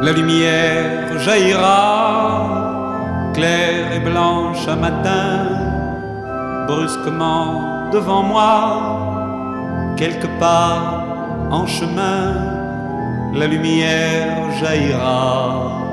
La lumière jaillira, claire et blanche un matin, brusquement devant moi, quelque part en chemin, la lumière jaillira.